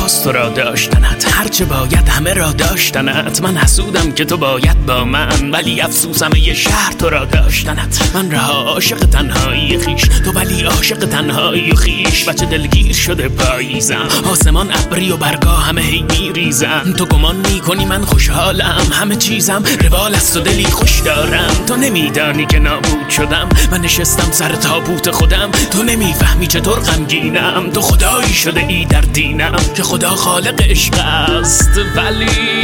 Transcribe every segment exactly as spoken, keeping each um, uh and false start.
پیداست تو را داشتنت، هرچه باید همه را داشتنت. من حسودم که تو باید با من، ولی افسوسم یه شهر تو را داشتنت. من رها عاشق تنهایی خیش، تو ولی عاشق تنهایی و خیش. بچه دلگیر شده پاییزم، آسمان ابری و برگا همه هی میریزن. تو گمان میکنی من خوشحالم، همه چیزم روال است و دلی خوش دارم. تو نمیدانی که نابود شدم، من نشستم سر تابوت خودم. تو نمیفهمی چطور غمگینم، تو خدایی شده ای در دینم که خدا خالق عشق است. ولی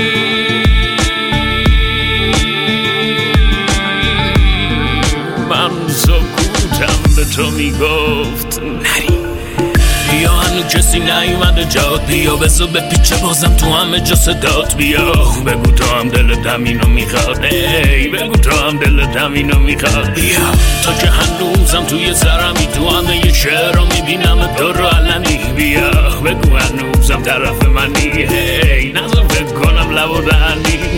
من سکوتم به تو میگفت نری، بیا هنو کسی نیومده جات، بیا بزو به پیچه بازم تو همه جا صدات. بیا بگو تو هم دلت همینو میخواد، ای بگو تو هم دلت همینو میخواد. بیا تا که هنوزم توی سرمی، تو همه یه شعر رو میبینم تو رو علنی. بیا بگو هنوزم طرف منی، ای نظر فکر کنم لب و دهنی.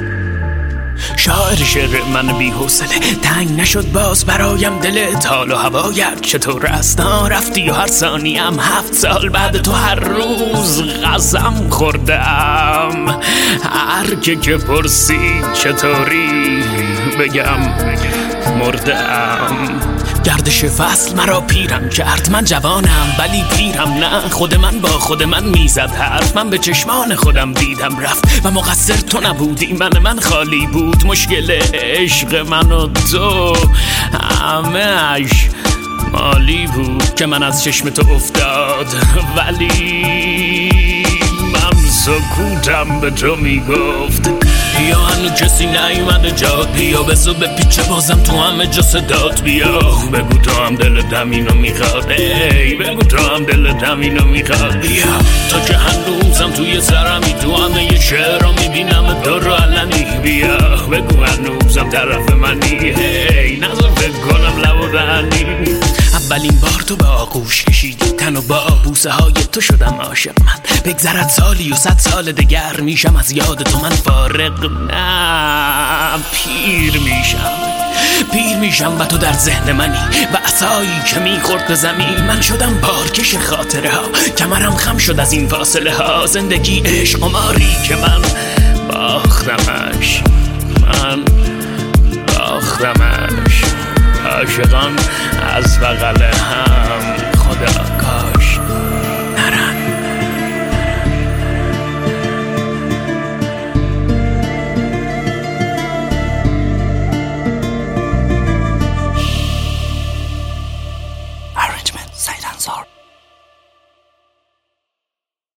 شاعر شعر من بی حوصله، تنگ نشد باز برایم دلت. حال و هوایت چطور است؟ رفتی و هر ثانیم هفت سال بعد تو هر روز قسم خوردم. هر که که پرسید چطوری بگم مردم. گردش فصل مرا پیرم کرد، من جوانم ولی پیرم نه. خود من با خود من میزد حرف، من به چشمان خودم دیدم رفت. و مقصر تو نبودی، من من خالی بود. مشکل عشق من و تو همه‌اش مالی بود که من از چشم تو افتاد. ولی من سکوتم به تو میگفت بیا هنو کسی نیومده جات، بیا بزو به پیچه بازم تو همه جا صدات. بیا بگو تو هم دلت همینو میخواد، ای بگو تو هم دلت همینو میخواد. بیا تا که هنوزم توی سرمی، تو همه یه شعر رو میبینم تو رو علنی. بیا بگو هنوزم طرف منی، ای نظر فکر کنم لب و دهنی. اولین بار تو به آغوش کشیدی تن و با بوسه های تو شدم عاشق من. بگذرد سالی و صد سال دگر میشم از یاد تو من فارغ. نه پیر میشم، پیر میشم و تو در ذهن منی و عصایی که میخورد به زمین. من شدم بارکش خاطره ها، کمرم خم شد از این فاصله ها. زندگی عشق قماری که من باختمش، من باختمش. عاشقان از بغل هم